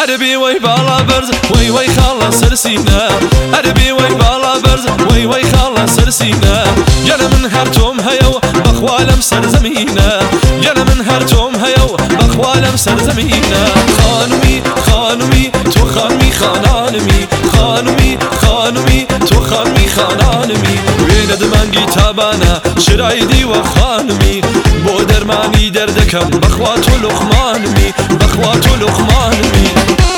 عربي وي بالا برز وي وي خلص سرسينا عربي وي بالا برز وي وي خلص سرسينا يلا من هرتم هيو بخوالم سرزمينا يلا من هرتم هيو بخوالم سرزمينا خانمي خانمي تو خانمي خانانمي خانمي خانمي تو خانمي خانانمي وين دمانجي تابانا شرايدي وخانمي بو درماني دردكم بخواتو لقمانمي بخواتو لقمانمي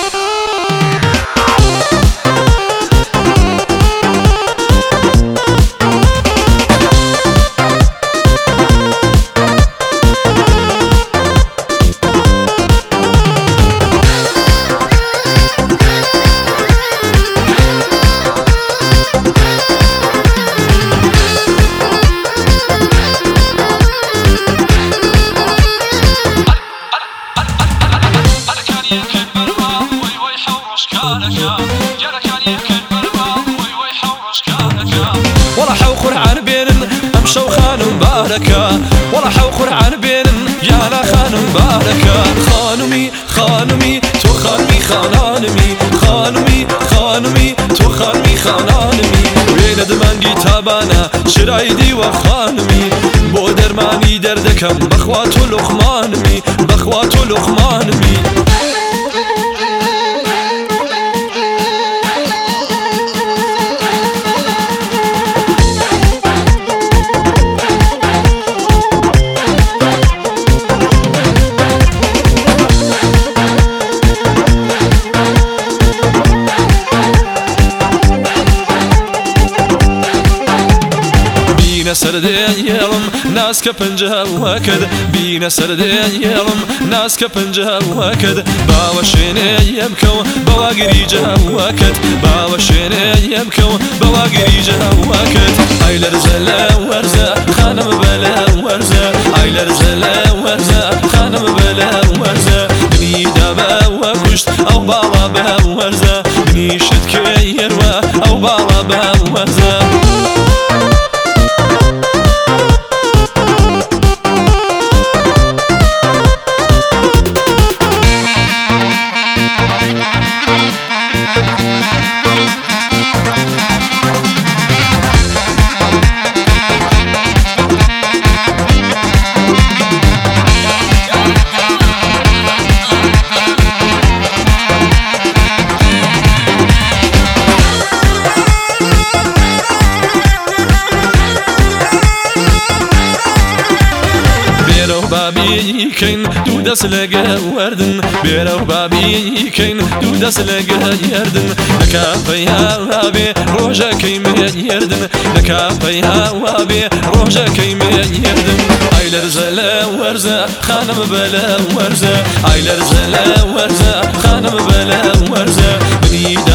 ولا حوخر عن بين امشوا خان مباركة ولا حوخر عن بين يا لا خان مباركة خانمي خانمي تو خانمي خانانمي خانمي خانمي تو خانمي خانانمي وين دمانجي تابانا شرايدي وخانمي بو درماني دردكم بخواتو لقمانمي بخواتو لقمانمي بينا سردين يلم ناس كبنجها وكد بينا سردين يلم ناس كبنجها وكد باوشيني يمكو بواقري جها وكد باوشيني يمكو بواقري جها وكد ايلر زلا ورزا خانم بلا ورزا ايلر زلا ورزا خانم بلا ورزا بني دابا وكشت او بالا با ورزا بني شد كيروا او بالا با ورزا بابي كين دو دس لقى وردن بيرو بابي كين دو دس لقى يردن نكافيها وابي روجا كيم يردن نكافيها وابي روجا كيم يردن ايلر زلا ورزا خانم بلا ورزا ايلر زلا ورزا خانم بلا ورزا بني